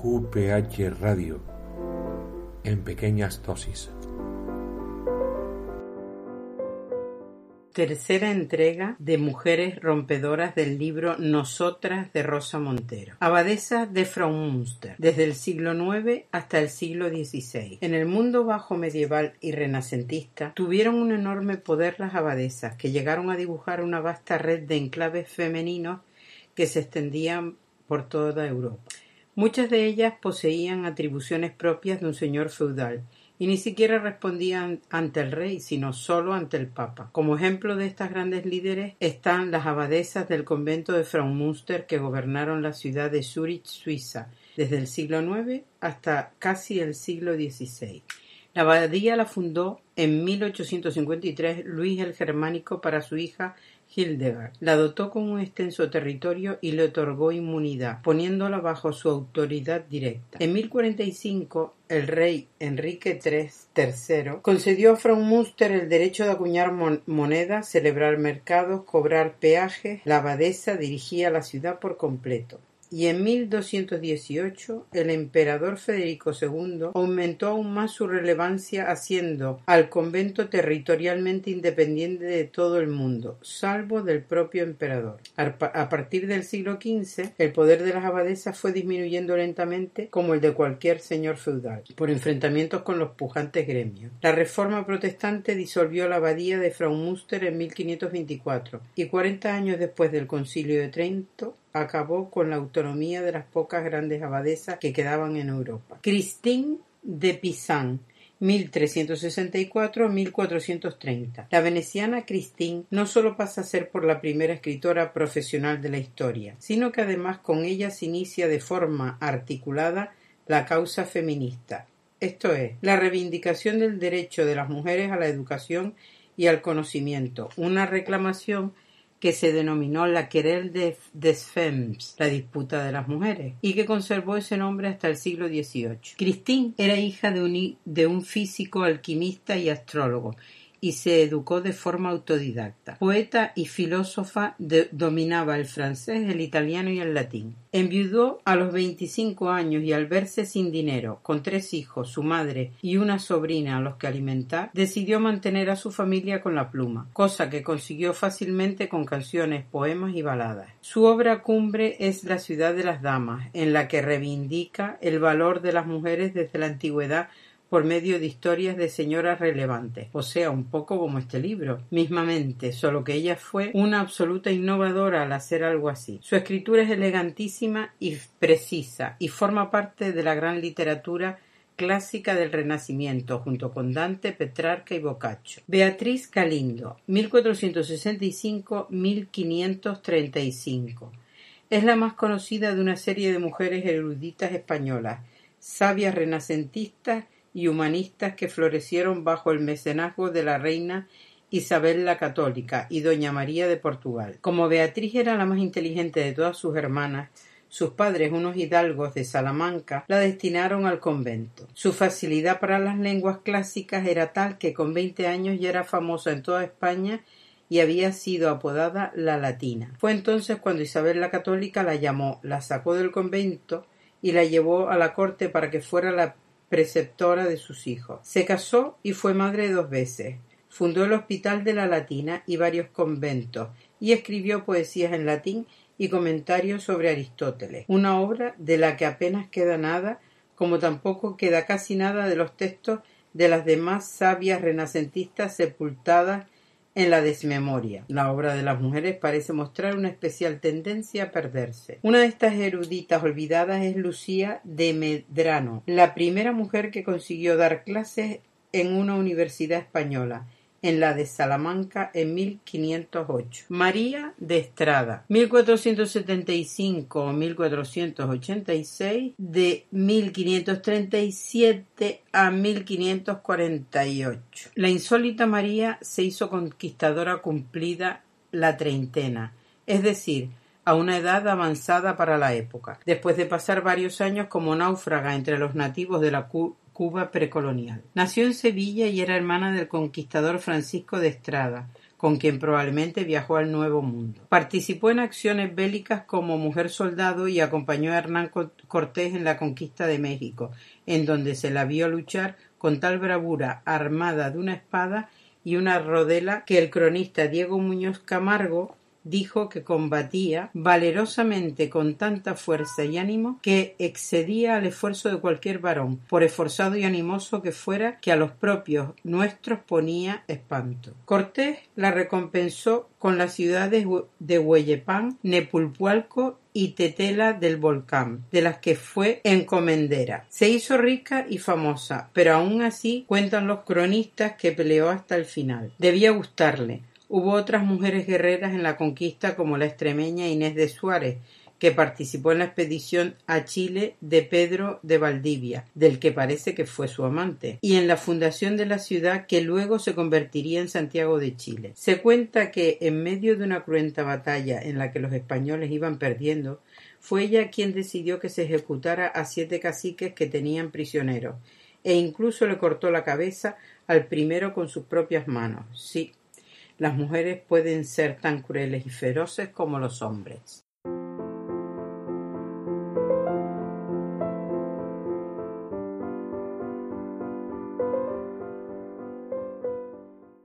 QPH Radio, en pequeñas dosis. Tercera entrega de Mujeres Rompedoras del libro Nosotras de Rosa Montero. Abadesas de Fraumünster, desde el siglo IX hasta el siglo XVI. En el mundo bajo medieval y renacentista tuvieron un enorme poder las abadesas, que llegaron a dibujar una vasta red de enclaves femeninos que se extendían por toda Europa. Muchas de ellas poseían atribuciones propias de un señor feudal, y ni siquiera respondían ante el rey, sino solo ante el papa. Como ejemplo de estas grandes líderes están las abadesas del convento de Fraumünster, que gobernaron la ciudad de Zúrich, Suiza, desde el siglo IX hasta casi el siglo XVI. La abadía la fundó en 1853 Luis el Germánico para su hija Hildegard. La dotó con un extenso territorio y le otorgó inmunidad, poniéndola bajo su autoridad directa. En 1045, el rey Enrique III concedió a Fraumünster el derecho de acuñar monedas, celebrar mercados, cobrar peajes. La abadesa dirigía la ciudad por completo. Y en 1218 el emperador Federico II aumentó aún más su relevancia, haciendo al convento territorialmente independiente de todo el mundo, salvo del propio emperador. A partir del siglo XV, el poder de las abadesas fue disminuyendo lentamente, como el de cualquier señor feudal, por enfrentamientos con los pujantes gremios. La Reforma protestante disolvió la abadía de Fraumünster en 1524, y 40 años después del Concilio de Trento, acabó con la autonomía de las pocas grandes abadesas que quedaban en Europa. Christine de Pisan, 1364-1430. La veneciana Christine no solo pasa a ser por la primera escritora profesional de la historia, sino que además con ella se inicia de forma articulada la causa feminista, esto es, la reivindicación del derecho de las mujeres a la educación y al conocimiento, una reclamación que se denominó la Querelle des Femmes, la disputa de las mujeres, y que conservó ese nombre hasta el siglo XVIII. Christine era hija de un físico, alquimista y astrólogo, y se educó de forma autodidacta. Poeta y filósofa, dominaba el francés, el italiano y el latín. Enviudó a los 25 años y al verse sin dinero, con 3 hijos, su madre y una sobrina a los que alimentar, decidió mantener a su familia con la pluma, cosa que consiguió fácilmente con canciones, poemas y baladas. Su obra cumbre es La ciudad de las damas, en la que reivindica el valor de las mujeres desde la antigüedad por medio de historias de señoras relevantes, o sea, un poco como este libro, mismamente, solo que ella fue una absoluta innovadora al hacer algo así. Su escritura es elegantísima y precisa, y forma parte de la gran literatura clásica del Renacimiento, junto con Dante, Petrarca y Boccaccio. Beatriz Galindo, 1465-1535. Es la más conocida de una serie de mujeres eruditas españolas, sabias renacentistas y humanistas que florecieron bajo el mecenazgo de la reina Isabel la Católica y doña María de Portugal. Como Beatriz era la más inteligente de todas sus hermanas, sus padres, unos hidalgos de Salamanca, la destinaron al convento. Su facilidad para las lenguas clásicas era tal que con 20 años ya era famosa en toda España y había sido apodada la Latina. Fue entonces cuando Isabel la Católica la llamó, la sacó del convento y la llevó a la corte para que fuera la preceptora de sus hijos. Se casó y fue madre 2 veces. Fundó el Hospital de la Latina y varios conventos, y escribió poesías en latín y comentarios sobre Aristóteles, una obra de la que apenas queda nada, como tampoco queda casi nada de los textos de las demás sabias renacentistas sepultadas en la desmemoria. La obra de las mujeres parece mostrar una especial tendencia a perderse. Una de estas eruditas olvidadas es Lucía de Medrano, la primera mujer que consiguió dar clases en una universidad española, en la de Salamanca en 1508. María de Estrada, 1475-1486, de 1537 a 1548. La insólita María se hizo conquistadora cumplida la treintena, es decir, a una edad avanzada para la época, después de pasar varios años como náufraga entre los nativos de la Cuba precolonial. Nació en Sevilla y era hermana del conquistador Francisco de Estrada, con quien probablemente viajó al Nuevo Mundo. Participó en acciones bélicas como mujer soldado y acompañó a Hernán Cortés en la conquista de México, en donde se la vio luchar con tal bravura armada de una espada y una rodela que el cronista Diego Muñoz Camargo dijo que combatía valerosamente con tanta fuerza y ánimo que excedía al esfuerzo de cualquier varón, por esforzado y animoso que fuera, que a los propios nuestros ponía espanto. Cortés la recompensó con las ciudades de Hueyepán, Nepulpualco y Tetela del Volcán, de las que fue encomendera. Se hizo rica y famosa, pero aún así cuentan los cronistas que peleó hasta el final. Debía gustarle. Hubo otras mujeres guerreras en la conquista como la extremeña Inés de Suárez, que participó en la expedición a Chile de Pedro de Valdivia, del que parece que fue su amante, y en la fundación de la ciudad que luego se convertiría en Santiago de Chile. Se cuenta que en medio de una cruenta batalla en la que los españoles iban perdiendo, fue ella quien decidió que se ejecutara a 7 caciques que tenían prisioneros, e incluso le cortó la cabeza al primero con sus propias manos. Sí, las mujeres pueden ser tan crueles y feroces como los hombres.